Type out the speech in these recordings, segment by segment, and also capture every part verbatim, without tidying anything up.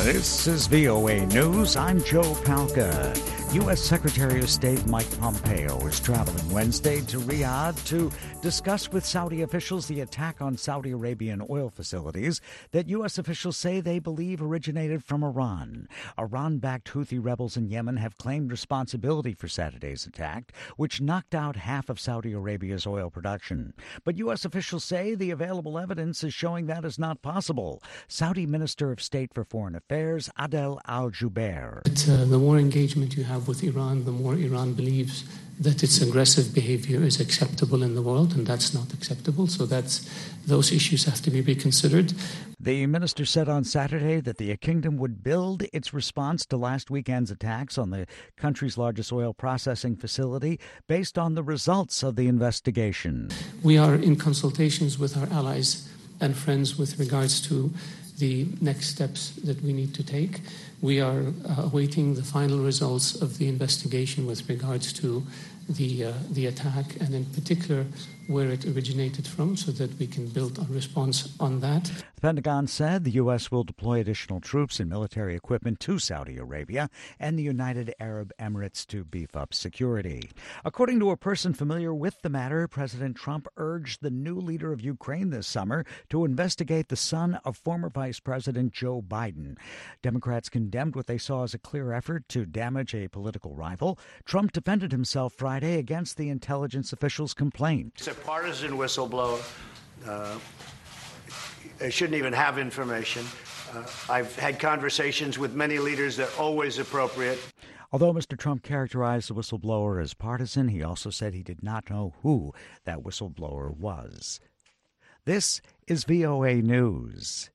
This is V O A News. I'm Joe Palca. U S. Secretary of State Mike Pompeo is traveling Wednesday to Riyadh to discuss with Saudi officials the attack on Saudi Arabian oil facilities that U S officials say they believe originated from Iran. Iran-backed Houthi rebels in Yemen have claimed responsibility for Saturday's attack, which knocked out half of Saudi Arabia's oil production. But U S officials say the available evidence is showing that is not possible. Saudi Minister of State for Foreign Affairs, Adel Al-Jubeir. Uh, the more engagement you have with Iran, the more Iran believes that its aggressive behavior is acceptable in the world, and that's not acceptable. So that's those issues have to be reconsidered. The minister said on Saturday that the kingdom would build its response to last weekend's attacks on the country's largest oil processing facility based on the results of the investigation. We are in consultations with our allies and friends with regards to the next steps that we need to take. We are uh, awaiting the final results of the investigation with regards to the uh, the attack, and in particular where it originated from, so that we can build a response on that. The Pentagon said the U S will deploy additional troops and military equipment to Saudi Arabia and the United Arab Emirates to beef up security. According to a person familiar with the matter, President Trump urged the new leader of Ukraine this summer to investigate the son of former Vice President Joe Biden. Democrats condemned what they saw as a clear effort to damage a political rival. Trump defended himself Friday against the intelligence official's complaint. It's a partisan whistleblower. Uh, they shouldn't even have information. Uh, I've had conversations with many leaders that are always appropriate. Although Mister Trump characterized the whistleblower as partisan, he also said he did not know who that whistleblower was. This is V O A News.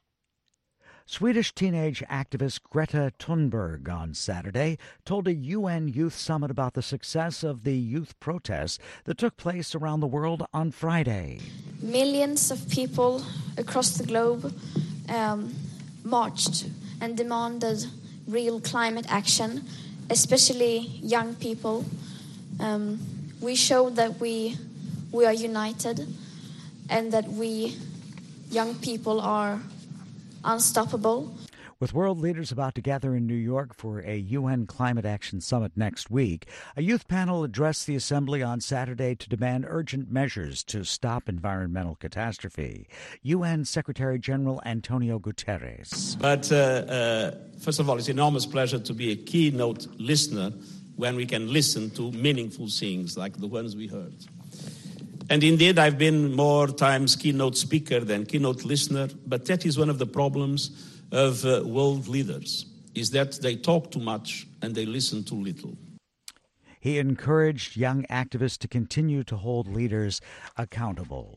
Swedish teenage activist Greta Thunberg on Saturday told a U N youth summit about the success of the youth protests that took place around the world on Friday. Millions of people across the globe um, marched and demanded real climate action, especially young people. Um, we showed that we we are united and that we, young people, are unstoppable. With world leaders about to gather in New York for a U N Climate Action Summit next week, a youth panel addressed the assembly on Saturday to demand urgent measures to stop environmental catastrophe. U N Secretary General Antonio Guterres. But uh, uh, first of all, it's an enormous pleasure to be a keynote listener when we can listen to meaningful things like the ones we heard. And indeed, I've been more times keynote speaker than keynote listener, but that is one of the problems of uh, world leaders, is that they talk too much and they listen too little. He encouraged young activists to continue to hold leaders accountable.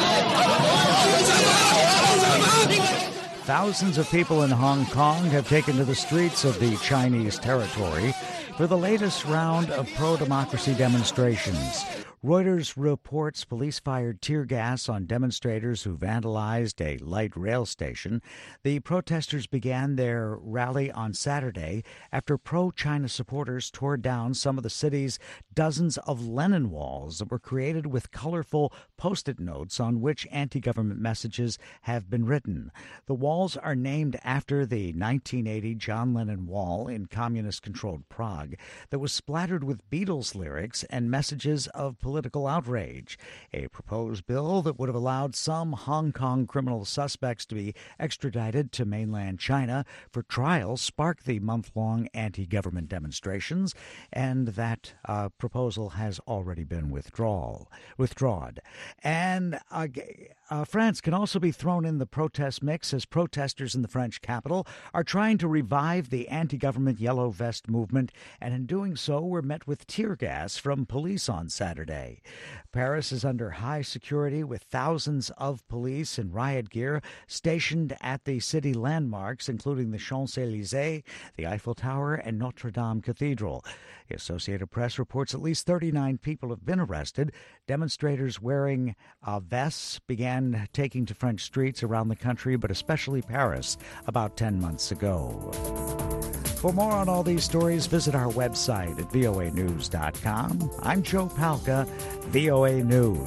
Thousands of people in Hong Kong have taken to the streets of the Chinese territory for the latest round of pro-democracy demonstrations. Reuters reports police fired tear gas on demonstrators who vandalized a light rail station. The protesters began their rally on Saturday after pro-China supporters tore down some of the city's dozens of Lenin walls that were created with colorful Post-it notes on which anti-government messages have been written. The walls are named after the nineteen eighty John Lennon Wall in communist-controlled Prague that was splattered with Beatles lyrics and messages of political outrage. A proposed bill that would have allowed some Hong Kong criminal suspects to be extradited to mainland China for trial sparked the month-long anti-government demonstrations, and that uh, proposal has already been withdrawn. withdrawn. And uh, uh, France can also be thrown in the protest mix as protesters in the French capital are trying to revive the anti-government Yellow Vest movement, and in doing so were met with tear gas from police on Saturday. Paris is under high security with thousands of police in riot gear stationed at the city landmarks, including the Champs-Élysées, the Eiffel Tower, and Notre Dame Cathedral. The Associated Press reports at least thirty-nine people have been arrested. Demonstrators wearing uh, vests began taking to French streets around the country, but especially Paris, about ten months ago. For more on all these stories, visit our website at V O A news dot com. I'm Joe Palca, V O A News.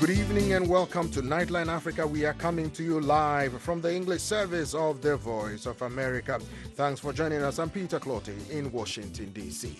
Good evening and welcome to Nightline Africa. We are coming to you live from the English service of the Voice of America. Thanks for joining us. I'm Peter Clottey in Washington, D C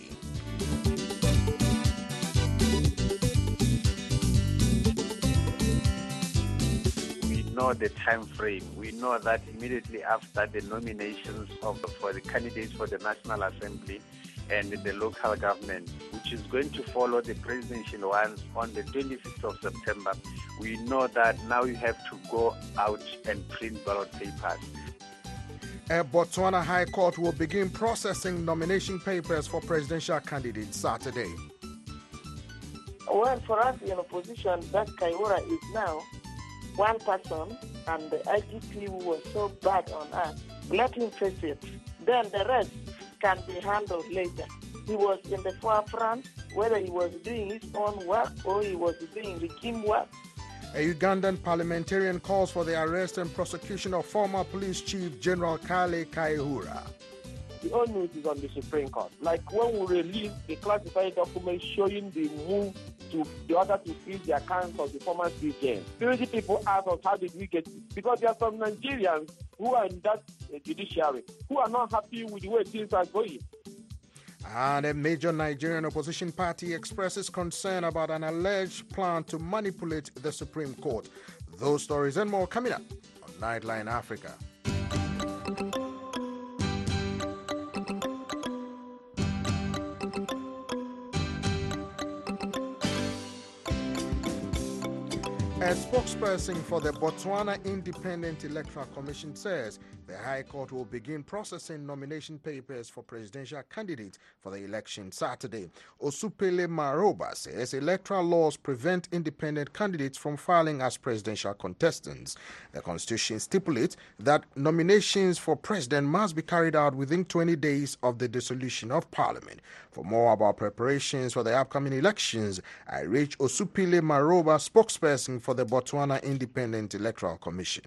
We know the time frame. We know that immediately after the nominations of for the candidates for the National Assembly and the local government, which is going to follow the presidential ones on the twenty-sixth of September, we know that now you have to go out and print ballot papers. A Botswana High Court will begin processing nomination papers for presidential candidates Saturday. Well, for us in opposition, that Kaiora is now one person, and the I G P who was so bad on us, let him face it. Then the rest can be handled later. He was in the forefront, whether he was doing his own work or he was doing regime work. A Ugandan parliamentarian calls for the arrest and prosecution of former police chief General Kale Kayihura. The onus is on the Supreme Court. Like when we release the classified documents showing the move to the order to freeze the accounts of the former C J. Security people ask us, how did we get it? Because there are some Nigerians who are in that uh, judiciary who are not happy with the way things are going. And a major Nigerian opposition party expresses concern about an alleged plan to manipulate the Supreme Court. Those stories and more coming up on Nightline Africa. A spokesperson for the Botswana Independent Electoral Commission says the High Court will begin processing nomination papers for presidential candidates for the election Saturday. Osupele Maroba says electoral laws prevent independent candidates from filing as presidential contestants. The Constitution stipulates that nominations for president must be carried out within twenty days of the dissolution of Parliament. For more about preparations for the upcoming elections, I reach Osupele Maroba, spokesperson for the Botswana Independent Electoral Commission.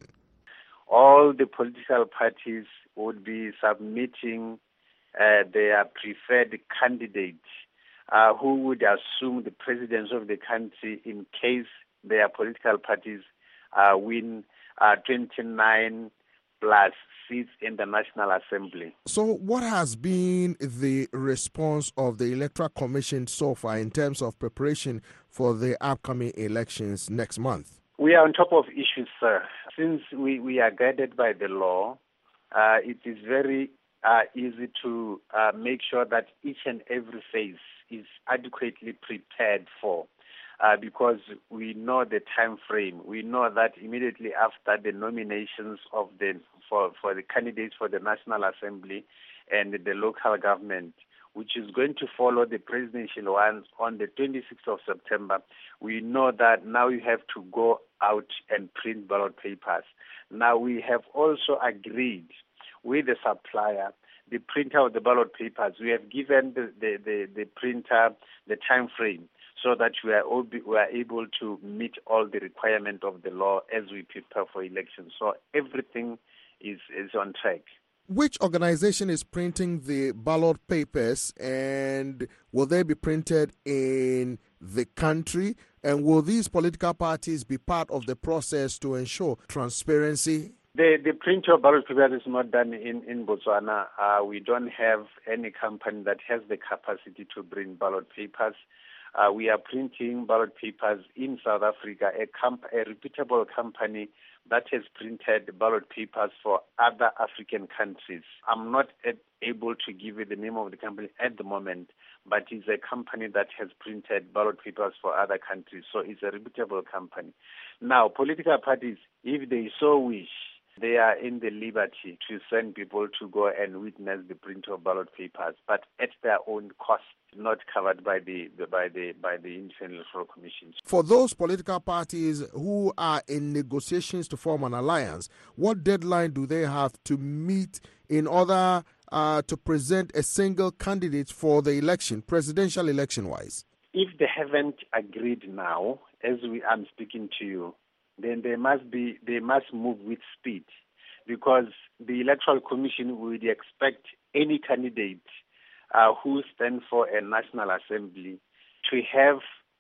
All the political parties would be submitting uh, their preferred candidate uh, who would assume the presidency of the country in case their political parties uh, win uh, twenty-nine plus seats in the National Assembly. So what has been the response of the Electoral Commission so far in terms of preparation for the upcoming elections next month? We are on top of issues, sir. Since we, we are guided by the law, uh, it is very uh, easy to uh, make sure that each and every phase is adequately prepared for. Uh, because we know the time frame. We know that immediately after the nominations of the for, for the candidates for the National Assembly and the local government, which is going to follow the presidential ones on the twenty-sixth of September, we know that now you have to go out and print ballot papers. Now we have also agreed with the supplier, the printer of the ballot papers. We have given the, the, the, the printer the time frame, so that we are, all be, we are able to meet all the requirements of the law as we prepare for elections. So everything is, is on track. Which organization is printing the ballot papers, and will they be printed in the country? And will these political parties be part of the process to ensure transparency? The, the print of ballot papers is not done in, in Botswana. Uh, we don't have any company that has the capacity to bring ballot papers. Uh, we are printing ballot papers in South Africa, a, comp- a reputable company that has printed ballot papers for other African countries. I'm not able to give you the name of the company at the moment, but it's a company that has printed ballot papers for other countries, so it's a reputable company. Now, political parties, if they so wish, they are in the liberty to send people to go and witness the print of ballot papers, but at their own cost, not covered by the, the by the by the Independent Electoral Commission. For those political parties who are in negotiations to form an alliance, what deadline do they have to meet in order uh, to present a single candidate for the election, presidential election-wise? If they haven't agreed now, as we I'm speaking to you, then they must be they must move with speed, because the Electoral Commission would expect any candidate uh, who stands for a National Assembly to have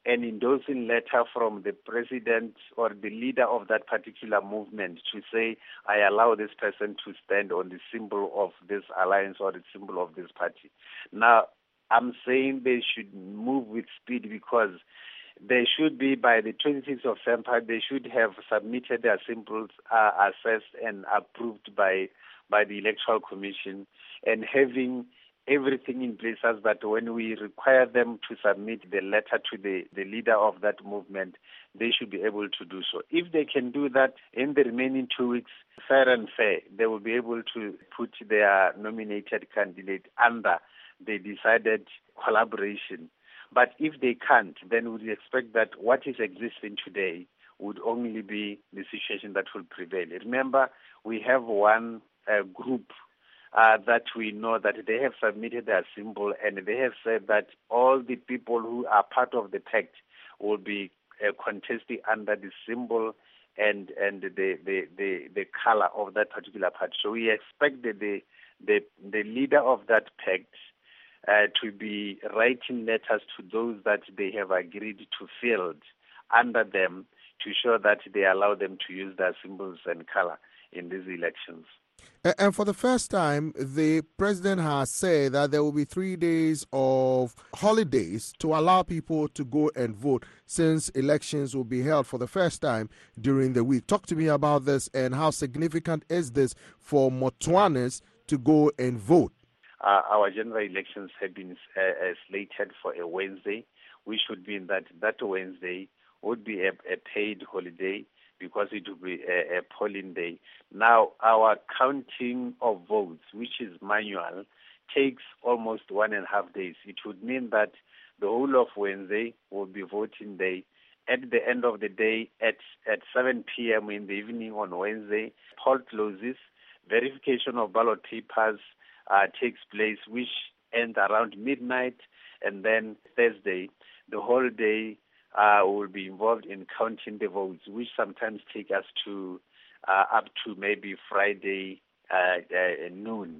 an endorsing letter from the president or the leader of that particular movement to say, I allow this person to stand on the symbol of this alliance or the symbol of this party. Now, I'm saying they should move with speed because they should be, by the twenty-sixth of September, they should have submitted their symbols, uh, assessed and approved by by the Electoral Commission, and having everything in place as that when we require them to submit the letter to the, the leader of that movement, they should be able to do so. If they can do that in the remaining two weeks, fair and fair, they will be able to put their nominated candidate under the decided collaboration. But if they can't, then we expect that what is existing today would only be the situation that will prevail. Remember, we have one uh, group Uh, that we know that they have submitted their symbol and they have said that all the people who are part of the pact will be uh, contesting under the symbol and and the, the, the, the color of that particular party. So we expect that the, the, the leader of that pact uh, to be writing letters to those that they have agreed to field under them to show that they allow them to use their symbols and color in these elections. And for the first time, the president has said that there will be three days of holidays to allow people to go and vote since elections will be held for the first time during the week. Talk to me about this and how significant is this for Motswanans to go and vote? Uh, our general elections have been uh, slated for a Wednesday, which would mean that that Wednesday would be a, a paid holiday because it will be a, a polling day. Now, our counting of votes, which is manual, takes almost one and a half days. It would mean that the whole of Wednesday will be voting day. At the end of the day, at, at seven p.m. in the evening on Wednesday, poll closes, verification of ballot papers uh, takes place, which ends around midnight, and then Thursday, the whole day Uh, will be involved in counting the votes, which sometimes take us to uh, up to maybe Friday uh, uh, noon.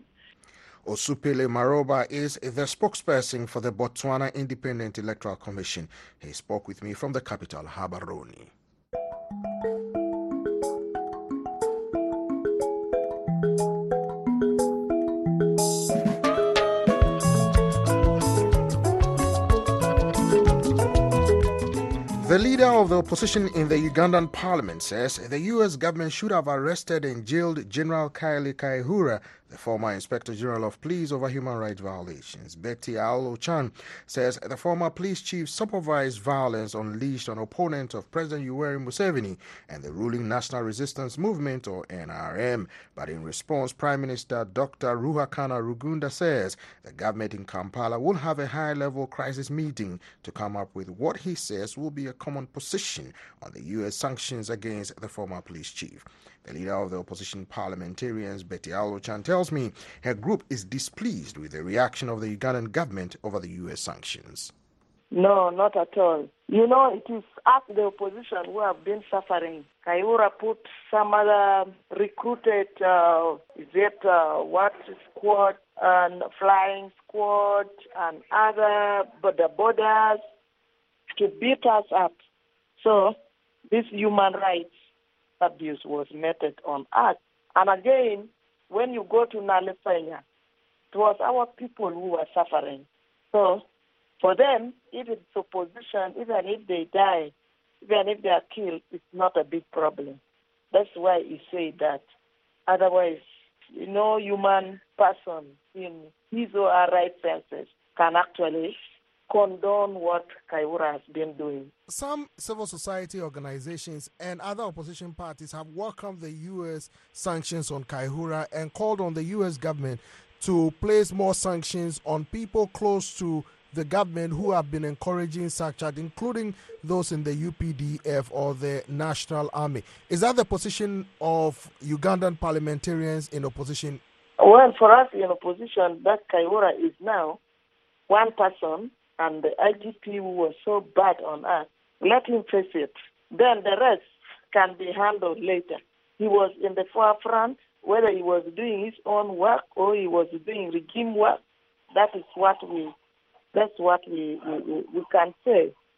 Osupele Maroba is the spokesperson for the Botswana Independent Electoral Commission. He spoke with me from the capital, Gaborone. The leader of the opposition in the Ugandan parliament says the U S government should have arrested and jailed General Kyle Kayihura, the former Inspector General of Police, over human rights violations. Betty Aolo-Chan says the former police chief supervised violence unleashed on opponents of President Yoweri Museveni and the ruling National Resistance Movement, or N R M. But in response, Prime Minister Doctor Ruhakana Rugunda says the government in Kampala will have a high-level crisis meeting to come up with what he says will be a common position on the U S sanctions against the former police chief. The leader of the opposition parliamentarians, Betty Aolo-Chan, tells me her group is displeased with the reaction of the Ugandan government over the U S sanctions. No, not at all. You know, it is us, the opposition, who have been suffering. Kayihura put some other recruited, uh, is it uh, what squad, and flying squad, and other border borders to beat us up. So this human rights abuse was meted on us. And again, when you go to Nalefanya, it was our people who were suffering. So for them, if it's opposition, even if they die, even if they are killed, it's not a big problem. That's why he said that. Otherwise, no human person in his or her right senses can actually condone what Kayihura has been doing. Some civil society organizations and other opposition parties have welcomed the U S sanctions on Kayihura and called on the U S government to place more sanctions on people close to the government who have been encouraging such acts, including those in the U P D F or the National Army. Is that the position of Ugandan parliamentarians in opposition? Well, for us in opposition, that Kayihura is now one person, and the I G P who was so bad on us, let him face it. Then the rest can be handled later. He was in the forefront, whether he was doing his own work or he was doing regime work. That is what we, that's what we, we, we can say.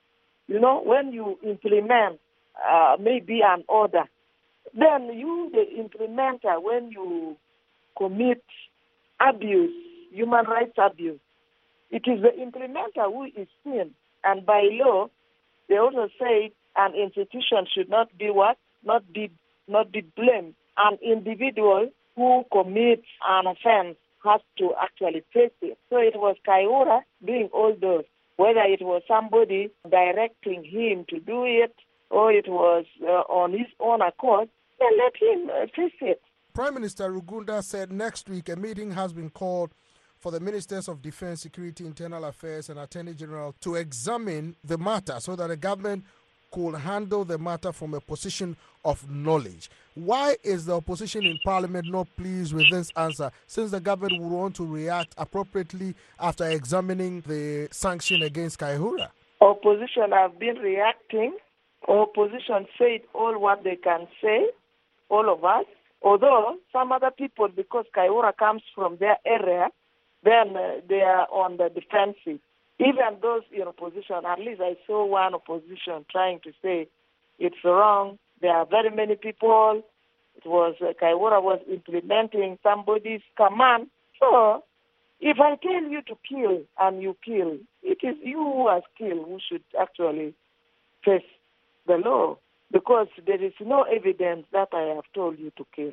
You know, when you implement uh, maybe an order, then you, the implementer, when you commit abuse, human rights abuse, it is the implementer who is seen. And by law, they also say an institution should not be what? Not be, not be blamed. An individual who commits an offense has to actually face it. So it was Kaiura doing all those, whether it was somebody directing him to do it or it was uh, on his own accord, then let him uh, face it. Prime Minister Rugunda said next week a meeting has been called for the Ministers of Defense, Security, Internal Affairs and Attorney General to examine the matter so that the government could handle the matter from a position of knowledge. Why is the opposition in Parliament not pleased with this answer, since the government would want to react appropriately after examining the sanction against Kaiura? Opposition have been reacting. Opposition said all what they can say, all of us. Although some other people, because Kaiura comes from their area, then uh, they are on the defensive. Even those in opposition, at least I saw one opposition trying to say it's wrong. There are very many people. It was uh, Kaiura was implementing somebody's command. So if I tell you to kill and you kill, it is you who has killed who should actually face the law, because there is no evidence that I have told you to kill.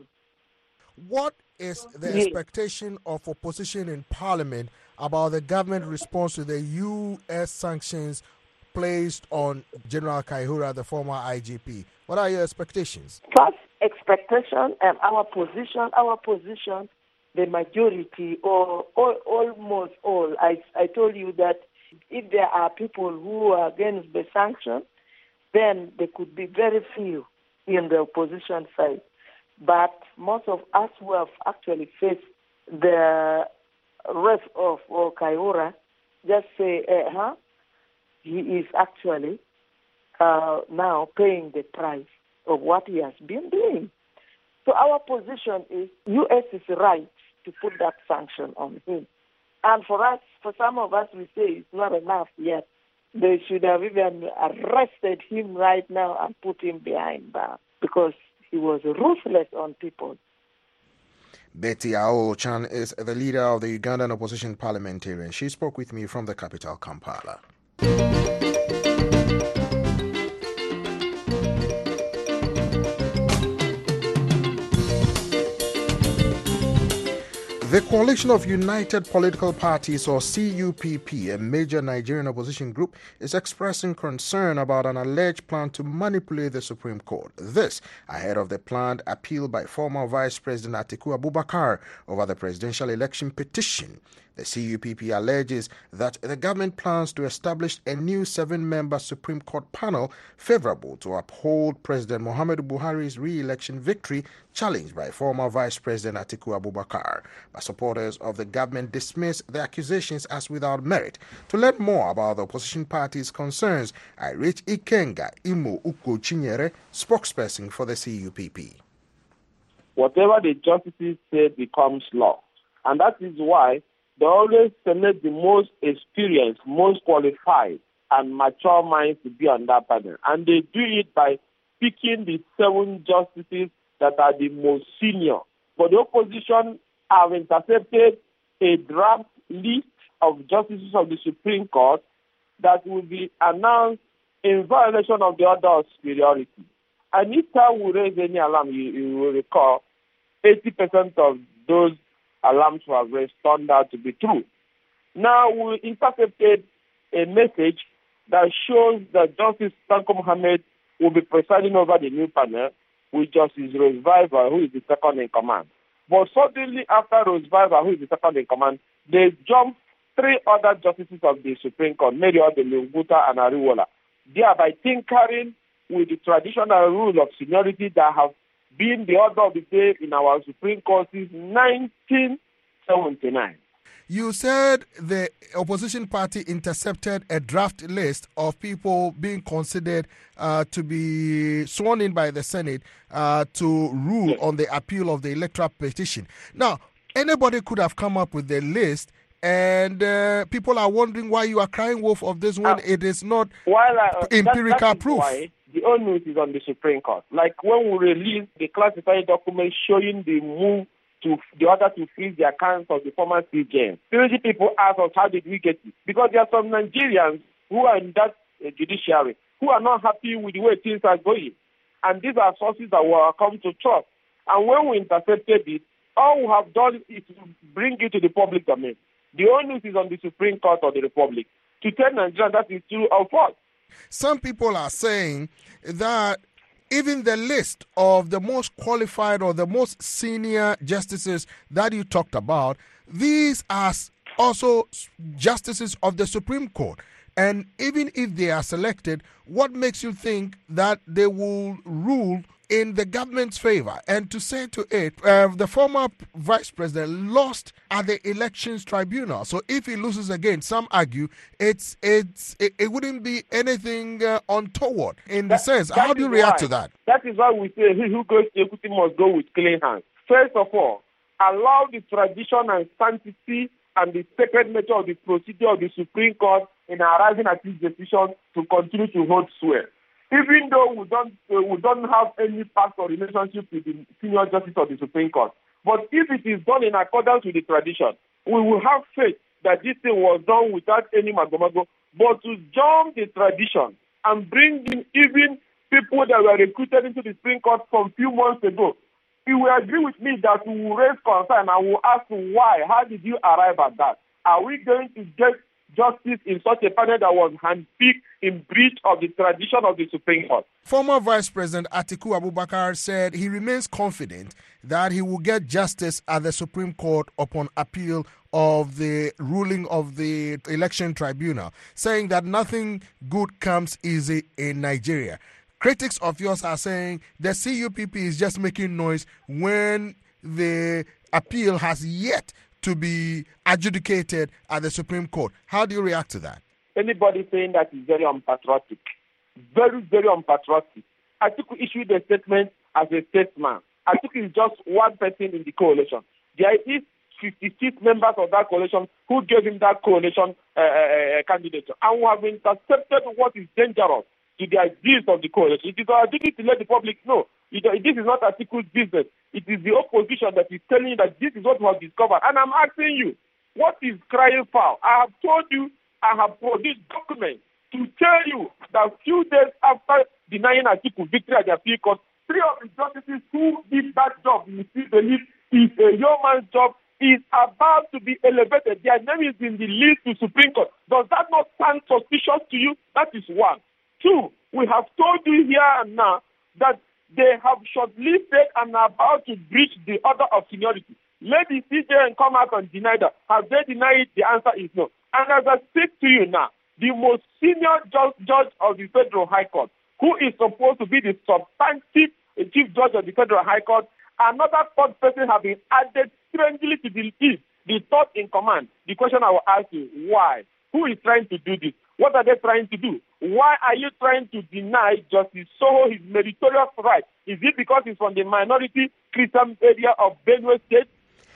What is the expectation of opposition in Parliament about the government response to the U S sanctions placed on General Kaiura, the former I G P? What are your expectations? First expectation and our position, our position, the majority or, or almost all. I, I told you that if there are people who are against the sanction, then there could be very few in the opposition side. But most of us who have actually faced the rest of or Kaiura just say, eh, huh? He is actually uh, now paying the price of what he has been doing. So our position is U S is right to put that sanction on him. And for us, for some of us, we say it's not enough yet. They should have even arrested him right now and put him behind bars because he was ruthless on people. Betty Awo-Chan is the leader of the Ugandan opposition parliamentarian. She spoke with me from the capital, Kampala. The Coalition of United Political Parties, or C U P P, a major Nigerian opposition group, is expressing concern about an alleged plan to manipulate the Supreme Court. This ahead of the planned appeal by former Vice President Atiku Abubakar over the presidential election petition. The C U P P alleges that the government plans to establish a new seven-member Supreme Court panel favorable to uphold President Muhammadu Buhari's re-election victory challenged by former Vice President Atiku Abubakar. But supporters of the government dismiss the accusations as without merit. To learn more about the opposition party's concerns, I reached Ikenga Imo Uko Chinyere, spokesperson for the C U P P. Whatever the justices say becomes law. And that is why they always select the most experienced, most qualified, and mature minds to be on that panel. And they do it by picking the seven justices that are the most senior. But the opposition have intercepted a draft list of justices of the Supreme Court that will be announced in violation of the order of superiority. And each time we raise any alarm, you, you will recall, eighty percent of those alarms were raised turned out to be true. Now we intercepted a message that shows that Justice Tanko Mohammed will be presiding over the new panel with Justice Rose Viver, who is the second in command. But suddenly after Rose Viver, who is the second in command, they jumped three other justices of the Supreme Court, Mary Odelunguta and Ariwola, thereby tinkering with the traditional rule of seniority that have been the order of the day in our Supreme Court since nineteen seventy-nine. You said the opposition party intercepted a draft list of people being considered uh, to be sworn in by the Senate uh, to rule yes. on the appeal of the electoral petition. Now, anybody could have come up with the list and uh, people are wondering why you are crying wolf of this when uh, it is not while, uh, empirical that, that proof. Why the onus is on the Supreme Court. Like when we released the classified documents showing the move to the order to freeze the accounts of the former C J N. Security people ask us, how did we get it? Because there are some Nigerians who are in that uh, judiciary who are not happy with the way things are going. And these are sources that will come to trust. And when we intercepted it, all we have done is to bring it to the public domain. The onus is on the Supreme Court of the Republic to tell Nigerians that is true or false. Some people are saying that even the list of the most qualified or the most senior justices that you talked about, these are also justices of the Supreme Court. And even if they are selected, what makes you think that they will rule in the government's favor? And to say to it, uh, the former vice president lost at the elections tribunal. So if he loses again, some argue it's it's it, it wouldn't be anything uh, untoward in the that, sense. How do you react why, to that? That is why we say he who goes to equity must go with clean hands. First of all, allow the tradition and sanctity and the sacred nature of the procedure of the Supreme Court in arriving at this decision to continue to hold sway. Even though we don't uh, we don't have any past or relationship with the senior justice of the Supreme Court, but if it is done in accordance with the tradition, we will have faith that this thing was done without any magomago. But to jump the tradition and bring in even people that were recruited into the Supreme Court from a few months ago, you will agree with me that we will raise concern and will ask why. How did you arrive at that? Are we going to get justice in such a panel that was handpicked in breach of the tradition of the Supreme Court? Former Vice President Atiku Abubakar said he remains confident that he will get justice at the Supreme Court upon appeal of the ruling of the election tribunal, saying that nothing good comes easy in Nigeria. Critics of yours are saying the C U P P is just making noise when the appeal has yet to be adjudicated at the Supreme Court. How do you react to that? Anybody saying that is very unpatriotic. Very, very unpatriotic. Atiku issued a statement as a statesman. Atiku is just one person in the coalition. There is fifty-six members of that coalition who gave him that coalition uh, uh, candidature. And we have intercepted what is dangerous to the ideas of the coalition. It is our duty to let the public know. It, this is not Atiku's business. It is the opposition that is telling you that this is what we have discovered. And I'm asking you, what is crying foul? I have told you, I have produced documents to tell you that a few days after denying Atiku victory at the appeal court, three of the justices who did that job, you see, believe is a yeoman's job, is about to be elevated. Their name is in the list to Supreme Court. Does that not sound suspicious to you? That is one. Two, we have told you here and now that they have shortlisted and are about to breach the order of seniority. Let the C J N come out and deny that. Have they denied it? The answer is no. And as I speak to you now, the most senior judge, judge of the Federal High Court, who is supposed to be the substantive chief judge of the Federal High Court, another third person has been added strangely to the list, the third in command. The question I will ask you, why? Who is trying to do this? What are they trying to do? Why are you trying to deny Justice Soho his meritorious right? Is it because he's from the minority Christian area of Benue State?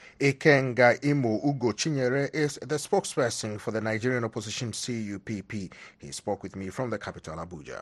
Ikenga Imo Ugo Chinyere is the spokesperson for the Nigerian opposition C U P P. He spoke with me from the capital, Abuja.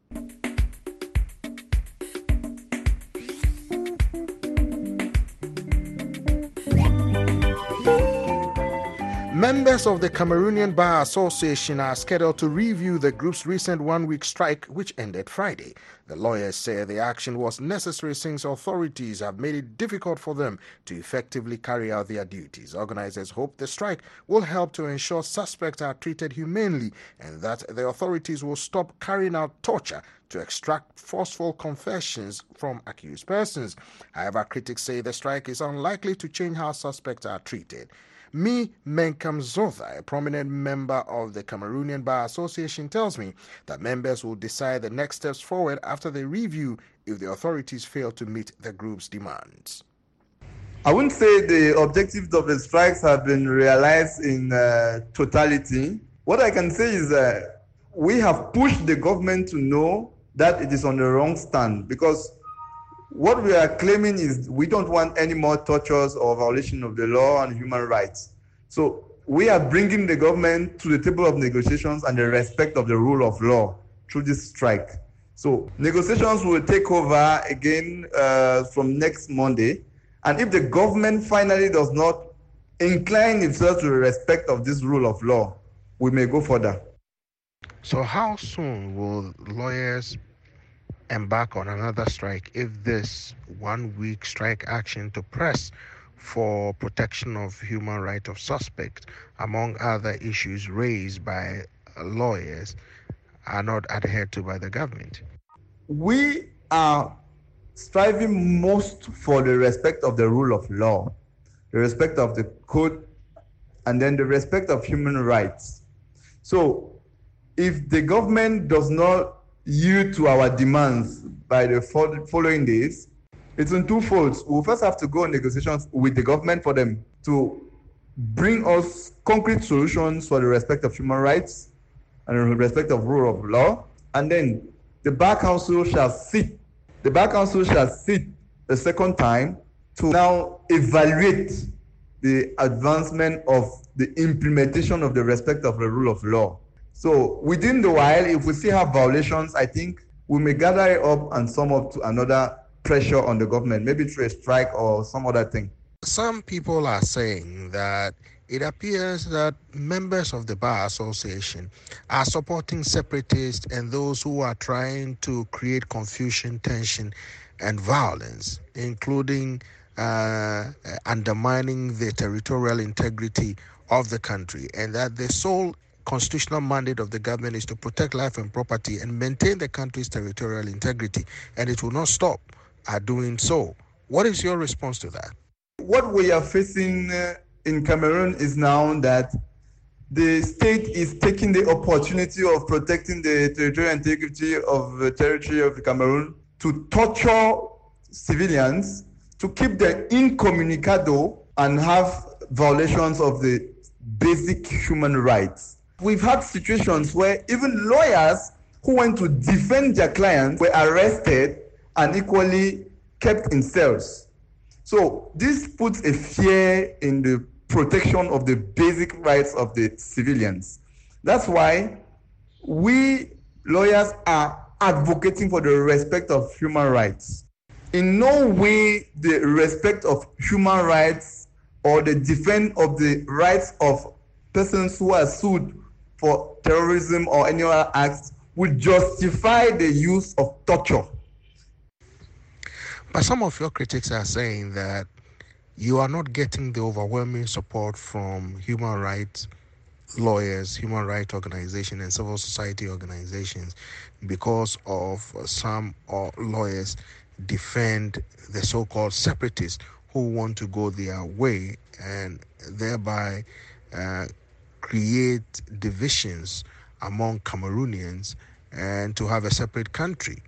Members of the Cameroonian Bar Association are scheduled to review the group's recent one-week strike, which ended Friday. The lawyers say the action was necessary since authorities have made it difficult for them to effectively carry out their duties. Organizers hope the strike will help to ensure suspects are treated humanely and that the authorities will stop carrying out torture to extract forceful confessions from accused persons. However, critics say the strike is unlikely to change how suspects are treated. Mi Menkam Zotha, a prominent member of the Cameroonian Bar Association, tells me that members will decide the next steps forward after they review if the authorities fail to meet the group's demands. I wouldn't say the objectives of the strikes have been realized in uh, totality. What I can say is that we have pushed the government to know that it is on the wrong stand, because what we are claiming is we don't want any more tortures or violation of the law and human rights. So we are bringing the government to the table of negotiations and the respect of the rule of law through this strike. So negotiations will take over again uh, from next Monday. And if the government finally does not incline itself to the respect of this rule of law, we may go further. So how soon will lawyers embark on another strike if this one-week strike action to press for protection of human rights of suspects, among other issues raised by lawyers, are not adhered to by the government? We are striving most for the respect of the rule of law, the respect of the code, and then the respect of human rights. So if the government does not yield to our demands by the following days, it's in two folds. We'll first have to go on negotiations with the government for them to bring us concrete solutions for the respect of human rights and the respect of rule of law. And then the Bar Council shall sit. The Bar Council shall sit a second time to now evaluate the advancement of the implementation of the respect of the rule of law. So within the while, if we still have violations, I think we may gather it up and sum up to another pressure on the government, maybe through a strike or some other thing. Some people are saying that it appears that members of the Bar Association are supporting separatists and those who are trying to create confusion, tension, and violence, including uh, undermining the territorial integrity of the country, and that the sole constitutional mandate of the government is to protect life and property and maintain the country's territorial integrity, and it will not stop at doing so. What is your response to that? What we are facing uh, in Cameroon is now that the state is taking the opportunity of protecting the territorial integrity of the territory of Cameroon to torture civilians, to keep them incommunicado and have violations of the basic human rights. We've had situations where even lawyers who went to defend their clients were arrested and equally kept in cells. So this puts a fear in the protection of the basic rights of the civilians. That's why we lawyers are advocating for the respect of human rights. In no way the respect of human rights or the defense of the rights of persons who are sued for terrorism or any other acts would justify the use of torture. But some of your critics are saying that you are not getting the overwhelming support from human rights lawyers, human rights organizations, and civil society organizations because of some uh, lawyers defend the so-called separatists who want to go their way and thereby uh, create divisions among Cameroonians and to have a separate country.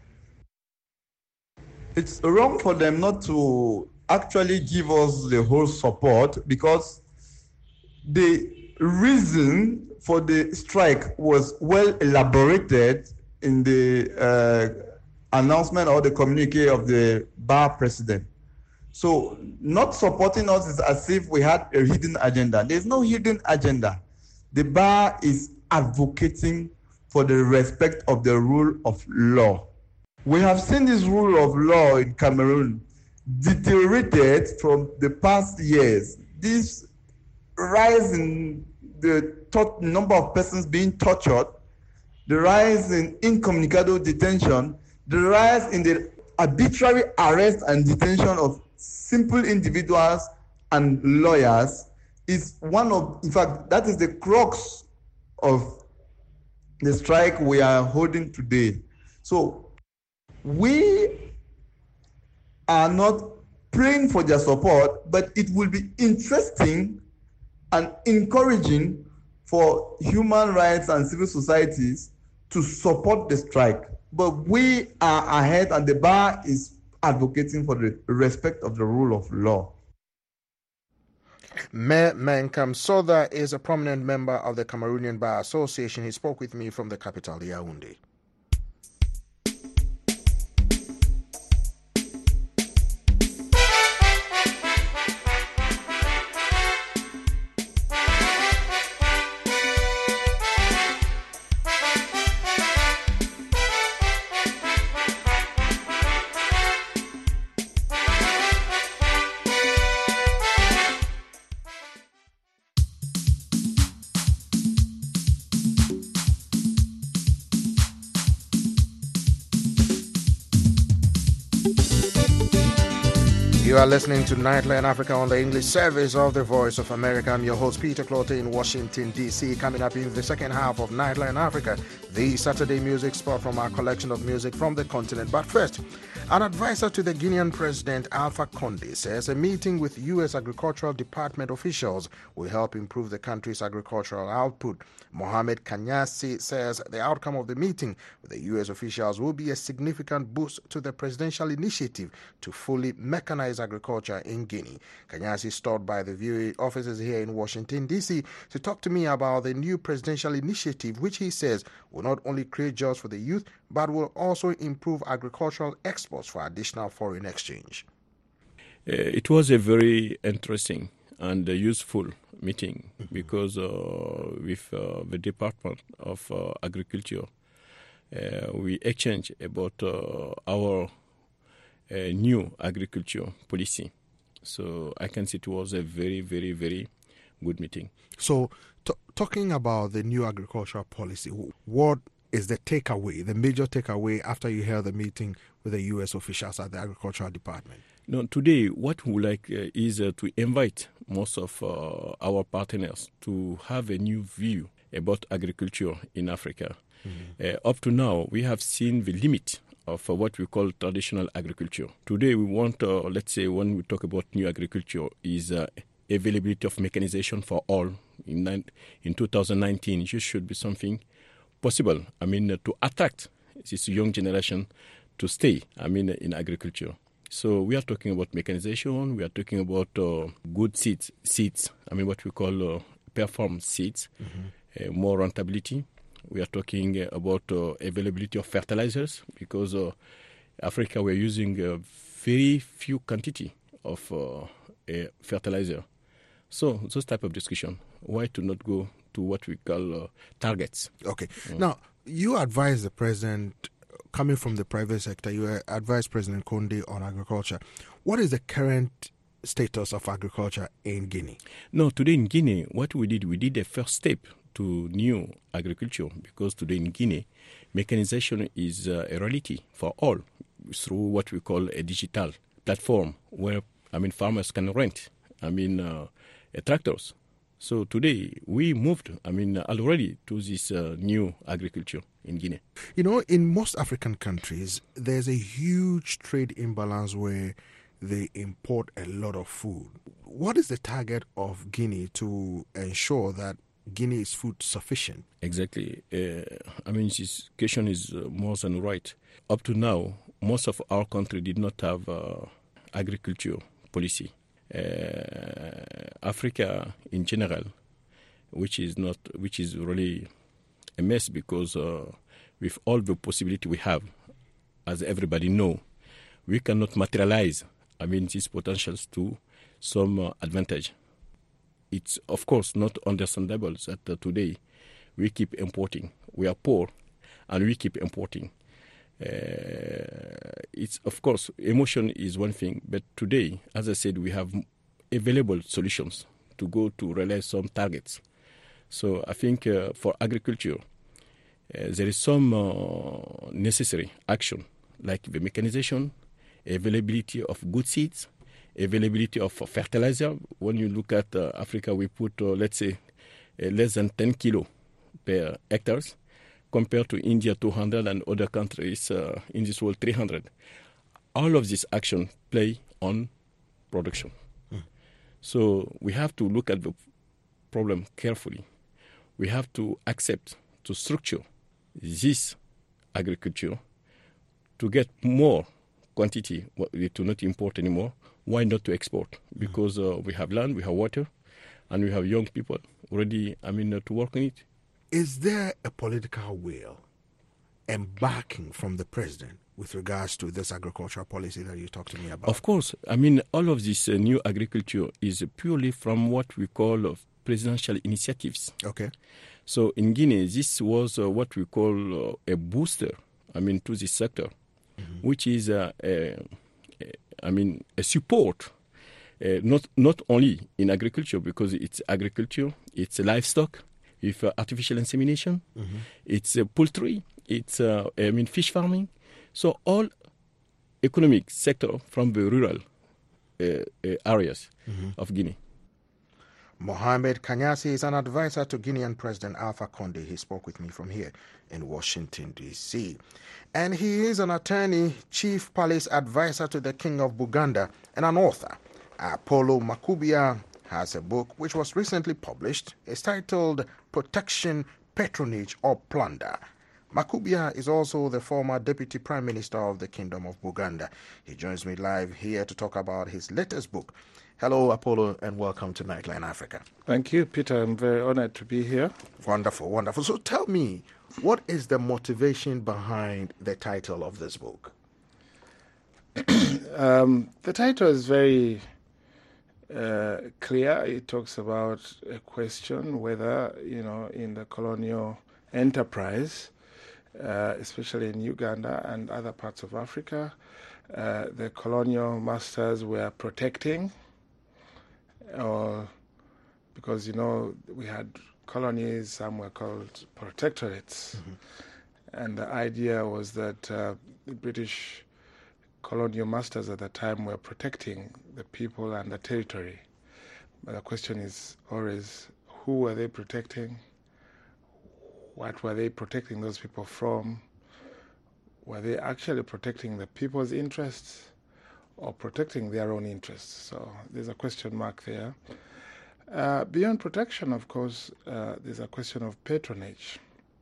It's wrong for them not to actually give us the whole support because the reason for the strike was well elaborated in the uh, announcement or the communique of the Bar president. So not supporting us is as if we had a hidden agenda. There's no hidden agenda. The Bar is advocating for the respect of the rule of law. We have seen this rule of law in Cameroon deteriorated from the past years. This rise in the to- number of persons being tortured, the rise in incommunicado detention, the rise in the arbitrary arrest and detention of simple individuals and lawyers is one of, in fact, that is the crux of the strike we are holding today. So we are not praying for their support, but it will be interesting and encouraging for human rights and civil societies to support the strike. But we are ahead, and the Bar is advocating for the respect of the rule of law. Me Menkam Soda is a prominent member of the Cameroonian Bar Association. He spoke with me from the capital, Yaoundé. You are listening to Nightline Africa on the English service of the Voice of America. I'm your host, Peter Clote in Washington, D C. Coming up in the second half of Nightline Africa, the Saturday music spot from our collection of music from the continent. But first, an advisor to the Guinean President, Alpha Condé, says a meeting with U S Agricultural Department officials will help improve the country's agricultural output. Mohamed Kanyasi says the outcome of the meeting with the U S officials will be a significant boost to the presidential initiative to fully mechanize agriculture in Guinea. Kanyasi stopped by the V O A offices here in Washington, D C to talk to me about the new presidential initiative, which he says will not only create jobs for the youth, but will also improve agricultural exports for additional foreign exchange. Uh, it was a very interesting and uh, useful meeting mm-hmm. because uh, with uh, the Department of uh, Agriculture, uh, we exchanged about uh, our uh, new agriculture policy. So I can say it was a very, very, very good meeting. So t- talking about the new agricultural policy, what is the takeaway, the major takeaway after you held the meeting with the U S officials at the Agricultural Department? No, today what we like uh, is uh, to invite most of uh, our partners to have a new view about agriculture in Africa. Mm-hmm. Uh, up to now, we have seen the limit of uh, what we call traditional agriculture. Today we want, uh, let's say when we talk about new agriculture, is uh, availability of mechanization for all. In, ni- in two thousand nineteen, it should be something possible, I mean, uh, to attract this young generation to stay, I mean, in agriculture. So we are talking about mechanization, we are talking about uh, good seeds, seeds, I mean, what we call uh, perform seeds, mm-hmm. uh, more rentability. We are talking uh, about uh, availability of fertilizers, because uh, Africa, we're using a very few quantity of uh, uh, fertilizer. So those type of discussion, why to not go to what we call uh, targets. Okay. Mm. Now, you advise the president, coming from the private sector, you advise President Condé on agriculture. What is the current status of agriculture in Guinea? No, today in Guinea, what we did, we did the first step to new agriculture, because today in Guinea, mechanization is uh, a reality for all through what we call a digital platform where, I mean, farmers can rent, I mean, uh, tractors. So today we moved, I mean, already to this uh, new agriculture in Guinea. You know, in most African countries, there's a huge trade imbalance where they import a lot of food. What is the target of Guinea to ensure that Guinea is food sufficient? Exactly. Uh, I mean, this question is uh, more than right. Up to now, most of our country did not have uh, agriculture policy. Uh, Africa in general, which is not, which is really a mess, because uh, with all the possibility we have, as everybody know, we cannot materialize, I mean, these potentials to some uh, advantage. It's of course not understandable that uh, today we keep importing. We are poor, and we keep importing. Uh, it's of course, emotion is one thing, but today, as I said, we have available solutions to go to realize some targets. So I think uh, for agriculture, uh, there is some uh, necessary action, like the mechanization, availability of good seeds, availability of fertilizer. When you look at uh, Africa, we put, uh, let's say, uh, less than ten kilo per hectares, compared to India two hundred and other countries uh, in this world three hundred. All of this action play on production. Mm. So we have to look at the problem carefully. We have to accept to structure this agriculture to get more quantity, to not import anymore. Why not to export? Because uh, we have land, we have water, and we have young people already, I mean, uh, to work on it. Is there a political will embarking from the president with regards to this agricultural policy that you talked to me about? Of course. I mean, all of this uh, new agriculture is purely from what we call uh, presidential initiatives. Okay. So in Guinea, this was uh, what we call uh, a booster, I mean, to this sector, mm-hmm. which is, uh, a, a, I mean, a support, uh, not not only in agriculture, because it's agriculture, it's livestock, with uh, artificial insemination, mm-hmm. it's uh, poultry, it's uh, I mean fish farming. So all economic sector from the rural uh, uh, areas mm-hmm. of Guinea. Mohamed Kanyasi is an advisor to Guinean President Alpha Conde. He spoke with me from here in Washington, D C And he is an attorney, chief police advisor to the King of Buganda, and an author. Apollo Makubia has a book which was recently published. It's titled Protection, Patronage, or Plunder. Makubia is also the former Deputy Prime Minister of the Kingdom of Buganda. He joins me live here to talk about his latest book. Hello, Apollo, and welcome to Nightline Africa. Thank you, Peter. I'm very honored to be here. Wonderful, wonderful. So tell me, what is the motivation behind the title of this book? um, the title is very uh, clear. It talks about a question whether, you know, in the colonial enterprise, uh, especially in Uganda and other parts of Africa, uh, the colonial masters were protecting, or because, you know, we had colonies, some were called protectorates. Mm-hmm. And the idea was that uh, the British colonial masters at the time were protecting the people and the territory. But the question is always, who were they protecting? What were they protecting those people from? Were they actually protecting the people's interests or protecting their own interests? So there's a question mark there. Uh, beyond protection, of course, uh, there's a question of patronage.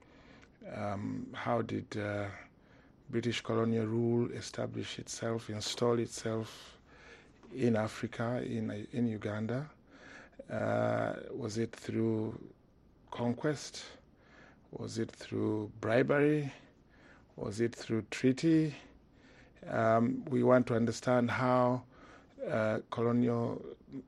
Um, how did uh, British colonial rule establish itself, install itself in Africa, in, in Uganda? Uh, was it through conquest? Was it through bribery? Was it through treaty? Um, we want to understand how uh, colonial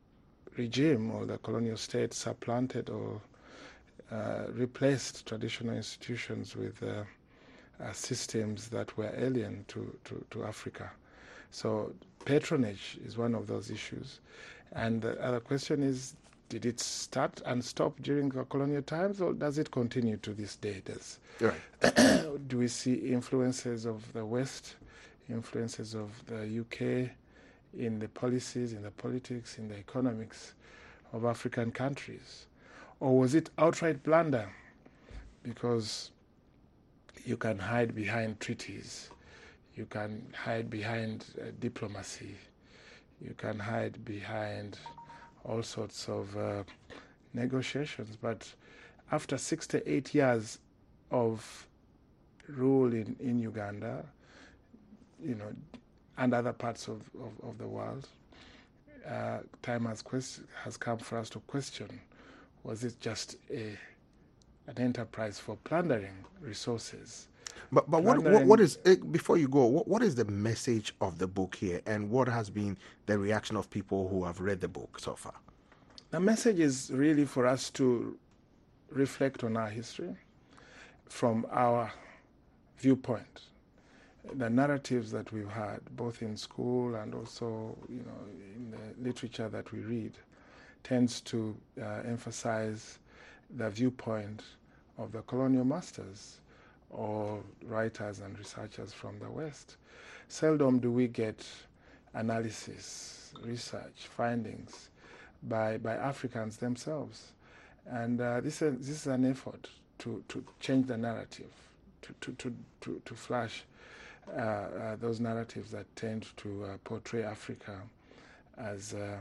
regime or the colonial state supplanted or uh, replaced traditional institutions with uh, uh, systems that were alien to, to, to Africa. So patronage is one of those issues. And the other question is, did it start and stop during the colonial times, or does it continue to this day? Does, right. Do we see influences of the West, influences of the U K in the policies, in the politics, in the economics of African countries? Or was it outright blunder? Because you can hide behind treaties, you can hide behind uh, diplomacy, you can hide behind all sorts of uh, negotiations. But after sixty-eight years of rule in, in Uganda, you know, and other parts of, of, of the world, uh, time has quest- has come for us to question, was it just a an enterprise for plundering resources? But but what, what what is before you go? What what is the message of the book here, and what has been the reaction of people who have read the book so far? The message is really for us to reflect on our history from our viewpoint. The narratives that we've had, both in school and also, you know, in the literature that we read, tends to uh, emphasize the viewpoint of the colonial masters or writers and researchers from the West. Seldom do we get analysis, research, findings by by Africans themselves. And uh, this, is, this is an effort to, to change the narrative, to, to, to, to, to flash uh, uh, those narratives that tend to uh, portray Africa as uh,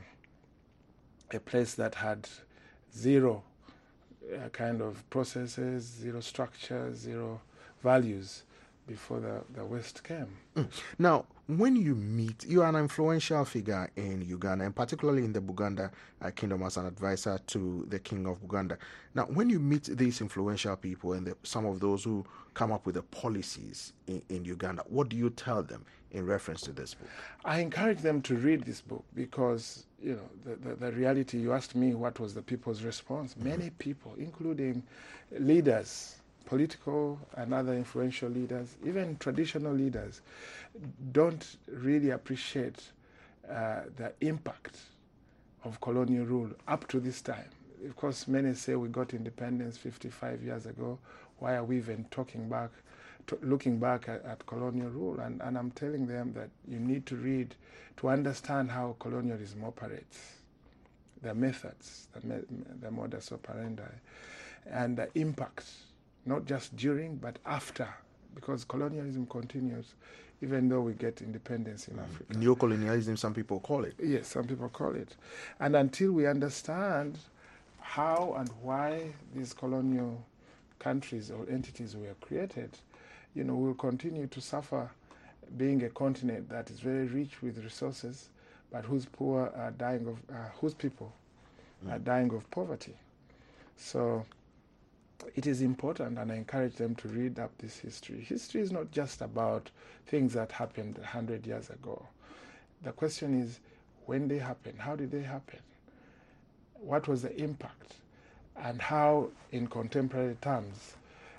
a place that had zero uh, kind of processes, zero structure, zero values before the, the West came. Mm. Now, when you meet, you are an influential figure in Uganda, and particularly in the Buganda uh, Kingdom as an advisor to the King of Buganda. Now, when you meet these influential people and the, some of those who come up with the policies in, in Uganda, what do you tell them in reference to this book? I encourage them to read this book because, you know, the, the, the reality, you asked me what was the people's response. Mm-hmm. Many people, including leaders, political and other influential leaders, even traditional leaders, don't really appreciate uh, the impact of colonial rule up to this time. Of course, many say we got independence fifty-five years ago. Why are we even talking back t- looking back at, at colonial rule, and, and I'm telling them that you need to read to understand how colonialism operates, the methods, the, me- the modus operandi, and the impact, not just during but after, because colonialism continues even though we get independence in mm. Africa. Neocolonialism, some people call it. Yes, some people call it. And until we understand how and why these colonial countries or entities were created, you know, we'll continue to suffer being a continent that is very rich with resources, but whose poor are dying of, uh, whose people mm. are dying of poverty. So it is important, and I encourage them to read up this history. History is not just about things that happened a hundred years ago. The question is, when they happened, how did they happen? What was the impact? And how, in contemporary terms,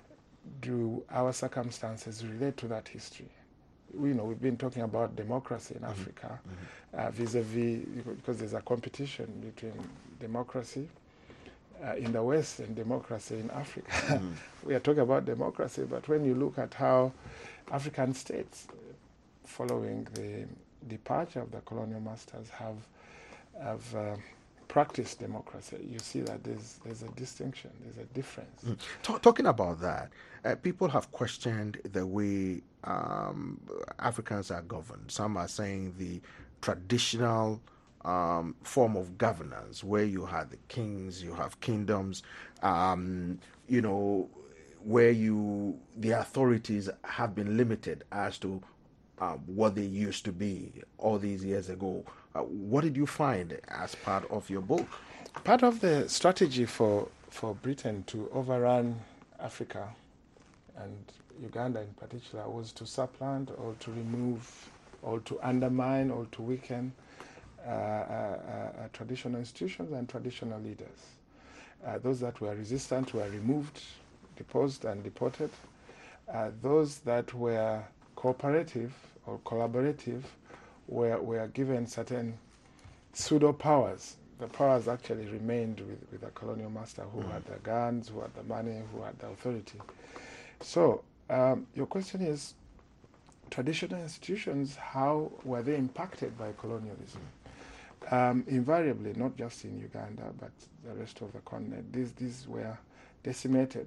do our circumstances relate to that history? We, you know, we've been talking about democracy in mm-hmm. Africa, mm-hmm. Uh, vis-a-vis, because there's a competition between democracy Uh, in the West and democracy in Africa. Mm. We are talking about democracy, but when you look at how African states, following the departure of the colonial masters, have have uh, practiced democracy, you see that there's there's a distinction, there's a difference. Mm. T- talking about that, uh, people have questioned the way um, Africans are governed. Some are saying the traditional Um, form of governance, where you have the kings, you have kingdoms, um, you know, where you the authorities have been limited as to um, what they used to be all these years ago. Uh, what did you find as part of your book? Part of the strategy for for Britain to overrun Africa and Uganda in particular was to supplant or to remove or to undermine or to weaken Uh, uh, uh, traditional institutions and traditional leaders. Uh, those that were resistant were removed, deposed and deported. Uh, those that were cooperative or collaborative were, were given certain pseudo powers. The powers actually remained with, with the colonial master who mm. had the guns, who had the money, who had the authority. So um, your question is, traditional institutions, how were they impacted by colonialism? Um, invariably, not just in Uganda, but the rest of the continent, these these were decimated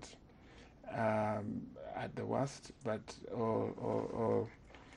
um, at the worst, but or, or, or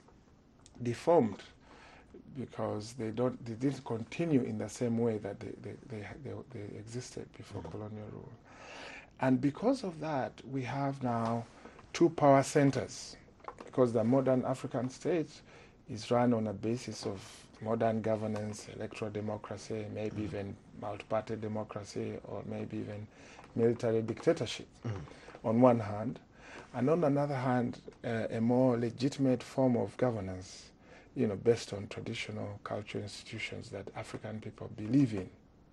deformed because they don't they didn't continue in the same way that they they, they, they, they existed before mm-hmm. colonial rule. And because of that, we have now two power centers, because the modern African state is run on a basis of modern governance, electoral democracy, maybe mm. even multi-party democracy, or maybe even military dictatorship mm. on one hand, and on another hand, uh, a more legitimate form of governance, you know, based on traditional cultural institutions that African people believe in,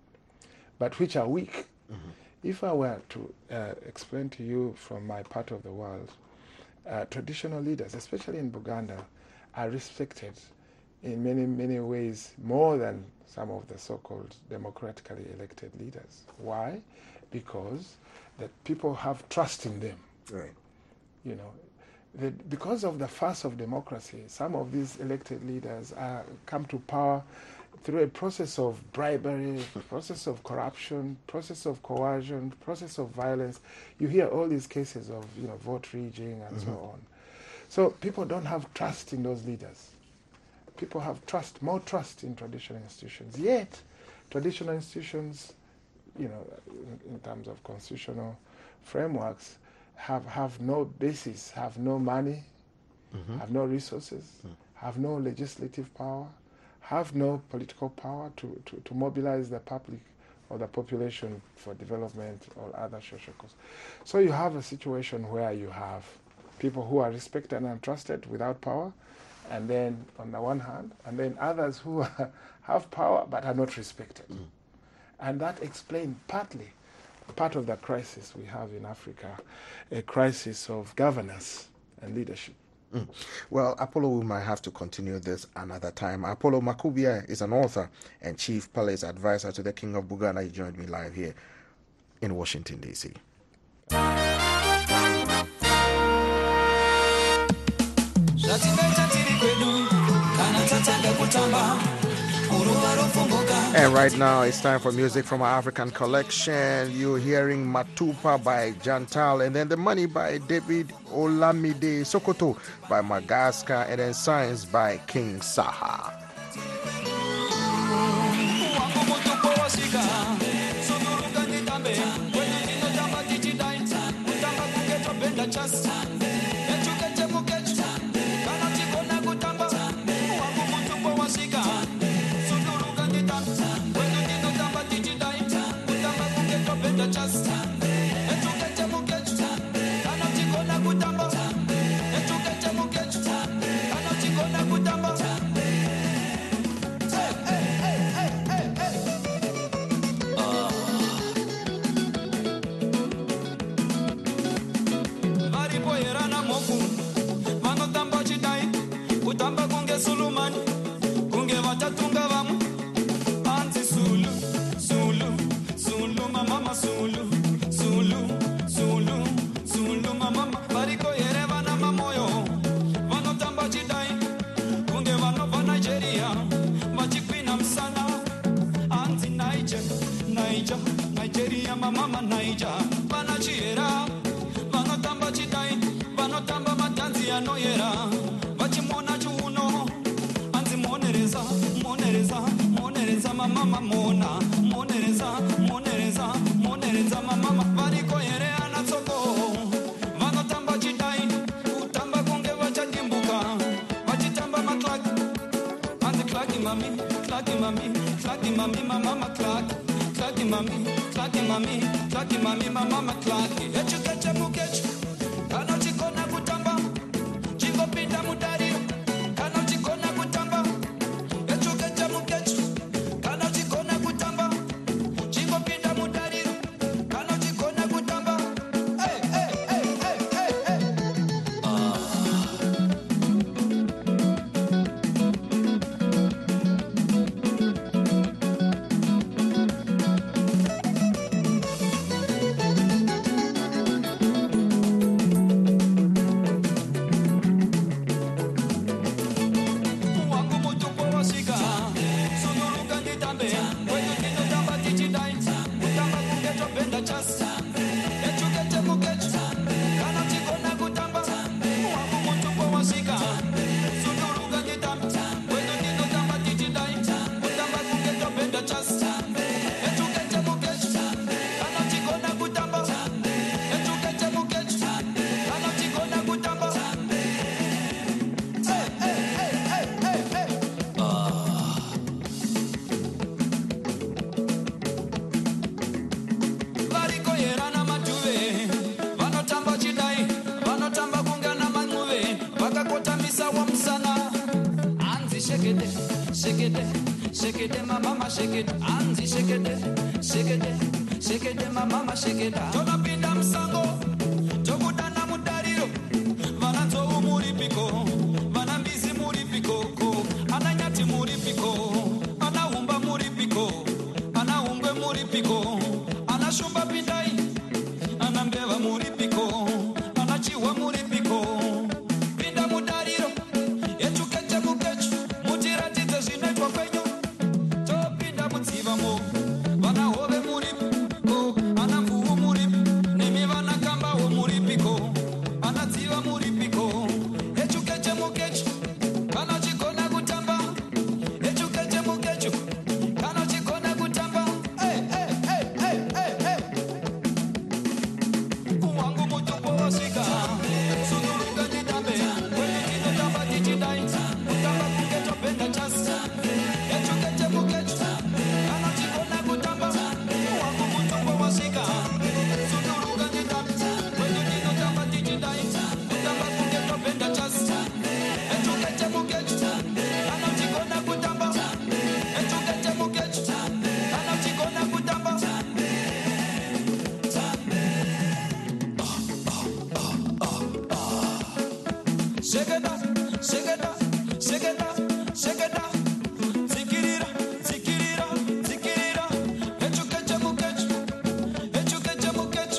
but which are weak. Mm-hmm. If I were to uh, explain to you from my part of the world, uh, traditional leaders, especially in Buganda, are respected in many, many ways more than some of the so-called democratically elected leaders. Why? Because the people have trust in them. Right. You know, the, because of the fuss of democracy, some of these elected leaders are, come to power through a process of bribery, process of corruption, process of coercion, process of violence. You hear all these cases of, you know, vote rigging and mm-hmm. so on. So people don't have trust in those leaders. People have trust, more trust in traditional institutions. Yet, traditional institutions, you know, in, in terms of constitutional frameworks, have, have no basis, have no money, mm-hmm. have no resources, mm. have no legislative power, have no political power to, to, to mobilize the public or the population for development or other social causes. So you have a situation where you have people who are respected and trusted without power, and then on the one hand, and then others who are, have power but are not respected. Mm. And that explains partly part of the crisis we have in Africa, a crisis of governance and leadership. Mm. Well, Apollo, we might have to continue this another time. Apollo Makubia is an author and chief palace advisor to the King of Buganda. He joined me live here in Washington, D C And right now it's time for music from our African collection. You're hearing Matupa by Jantal, and then The Money by David Olamide, Sokoto by Madagascar, and then Science by King Saha.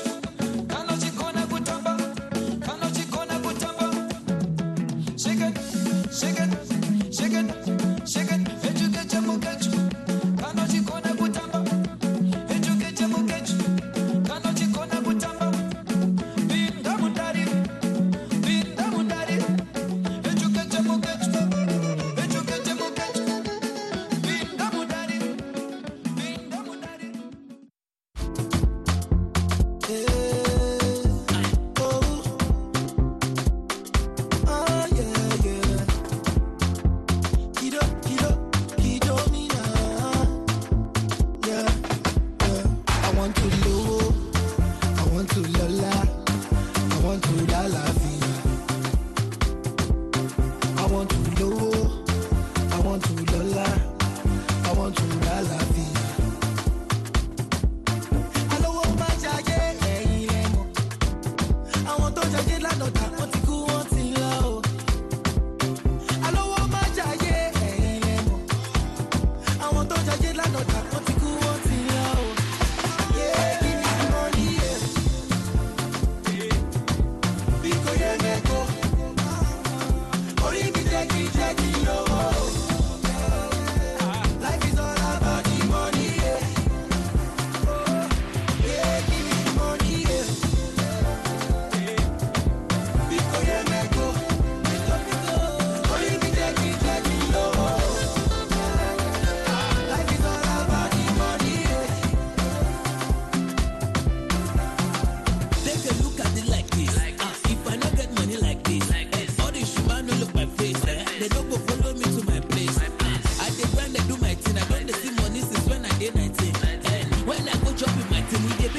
Shake it.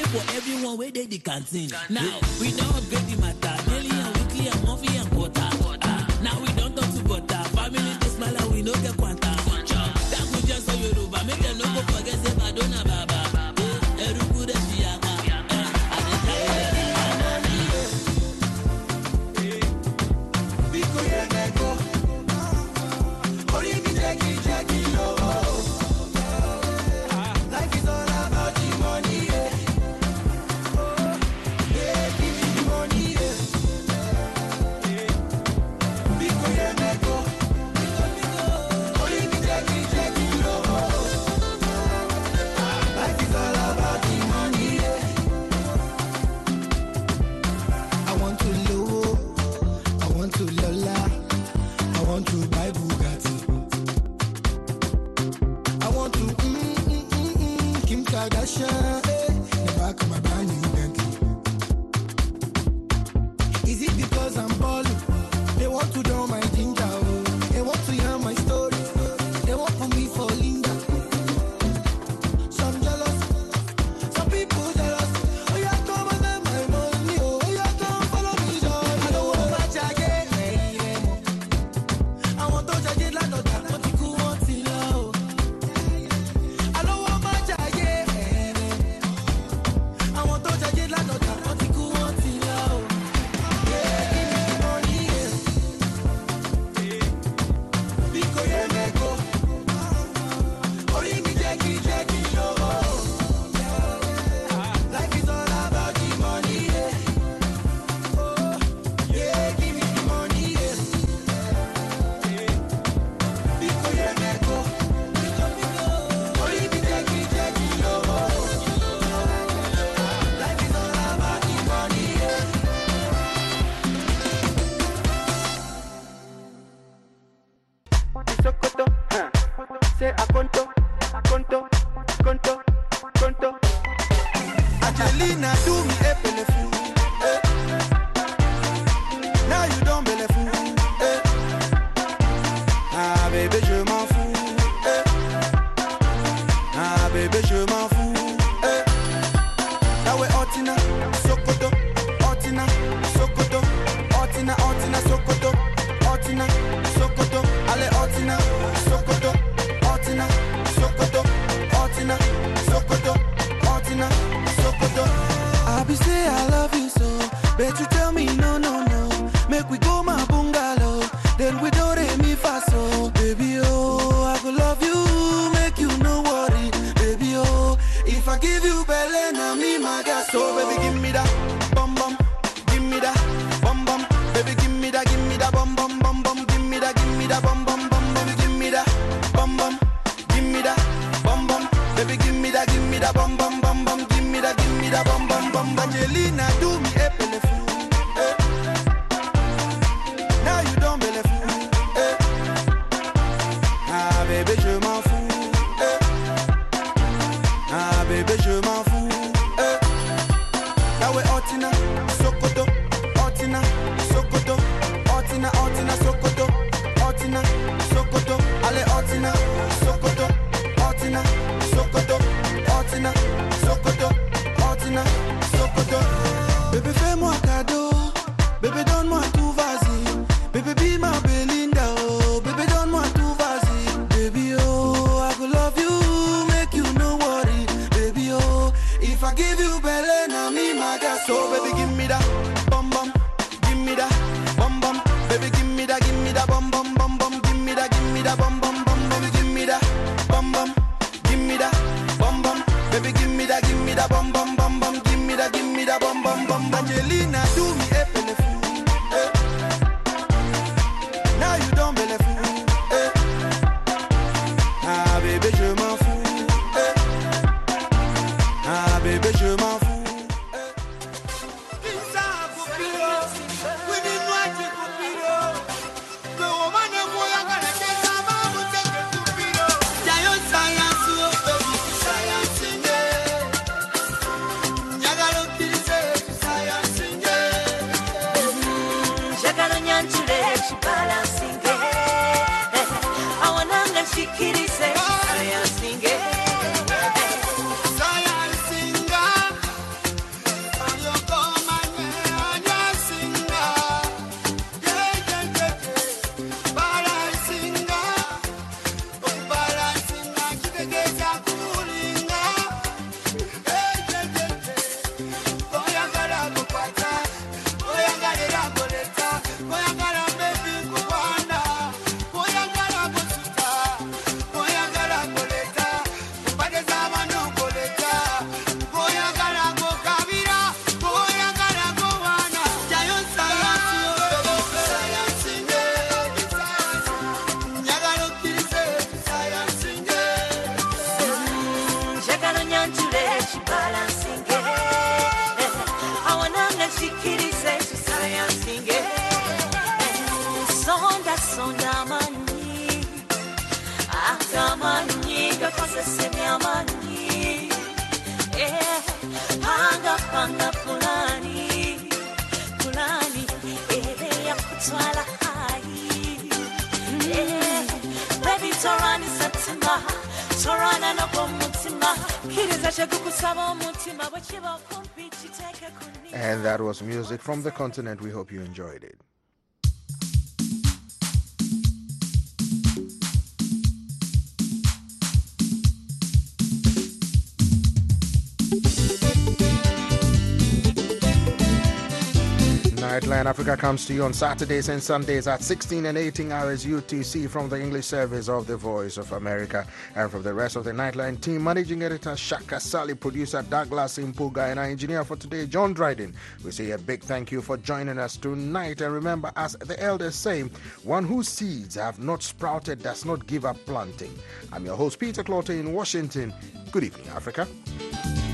for everyone where they the canteen. Now, we don't upgrade the matter. Daily and weekly and monthly and quarter. Uh, now we don't talk to butter. Family, they smile and we don't get quanta. That we just so Yoruba. Make them no go forget say Madonna Baba. Eruku de Shiaka. Life is all about the money, yeah. Yeah, give me the money, yeah. Biko ye meko, biko biko. Only me jackie jackie low. Life is all about the money, yeah. I want to low, I want to lola, I want to buy Bugatti. I want to mm, mm, mm, mm, Kim Kardashian, eh, the back of my brand new Bentley. Is it because I'm balling? They want to know my ginger, oh. They want to hear my story. They want for me for Linda. Some jealous, some people jealous. Oh yeah, come and get my money, oh. Oh yeah, come follow me, John. I don't want to charge it, I want to charge it like no time, but you could want to know. I don't want my charge it, I want to charge it like no time, but you could want to know. Yeah, give me the money, yeah. Biko ye meko, only me jackie jackie low. Life is all about the money, yeah. Oh, yeah, give me the money, yeah. Biko ye meko, biko biko. Only me jackie jackie low. Life is all about the money, yeah. Sokoto, huh? Say akonto, akonto, konto, konto. Angelina do me a fool, eh? Now you don't believe fool, eh? Ah bébé je m'en fous, eh? Ah bébé je m'en fous, eh? Now we Otina, Sokoto, Otina, Sokoto, Otina, Otina, Sokoto, Otina, Sokoto, allez Otina, Sokoto, Otina, Sokoto, Otina, Sokoto, Otina, Sokoto. I be say I love you so, bet you tell me no, no, no. Make we go my bungalow, then we do re mi fa so. Baby oh, I go love you, make you no worry. Baby oh, if I give you belly, now me my gas. So baby give me that, bum bum, give me that, bum bum. Baby give me that, give me that, bum bum bum bum. Give me that, give me that, bum bum bum. Baby give me that, bum bum, give me that, bum bum. Baby give me that, give me that, bum bum bum bum. Give me that, give me that, bum bum bum. Angelina do me a fool, eh? Now you don't believe fool, eh? Ah bébé je m'en fous, eh? Ah bébé je m'en fous, eh? Now we Otina, Sokoto, Otina, Sokoto, Otina, Otina, Sokoto, Otina, Sokoto, allez Otina, Sokoto, Otina, Sokoto, Otina, Sokoto, Otina, Sokoto. Bébé fais-moi cadeau, bébé donne-moi tout vas-y, bébé be my Belinda, oh, bébé donne-moi tout vas-y, baby oh, I go love you, make you no worry, baby oh, if I give you belly, now me my gas, so baby give me that, bum bum, give me that, bum bum, baby give me that, give me that, bum bum bum bum, give me that, give me that, bum bum bum, baby give me that, bum bum, give me that, bum bum, baby give me that, give me that, bum bum bum bum, give me that, give me that, bum bum bum. Angelina do me a fool, eh? Now you don't believe fool, eh? Ah bébé je m'en fous, eh? Ah bébé je m'en fous, eh? Pizza Kupiro, we need more Kupiro. The woman of Moya gonna get some of the Kupiro. Giant science, baby, science in there. Yagalo Pizza, science in there. process me amani. Eh, panga panga pulani, pulani. Eh, ya kutwala hai. Eh, baby Torani Satima, Torana no Mutima. Kiriza Shakukusabo Mutima, but you won't compete. You take a kuni. And that was music from the continent. We hope you enjoyed it. Nightline Africa comes to you on Saturdays and Sundays at sixteen and eighteen hours U T C from the English service of the Voice of America. And from the rest of the Nightline team, managing editor Shaka Sally, producer Douglas Impuga, and our engineer for today, John Dryden, we say a big thank you for joining us tonight. And remember, as the elders say, one whose seeds have not sprouted does not give up planting. I'm your host, Peter Clotte in Washington. Good evening, Africa.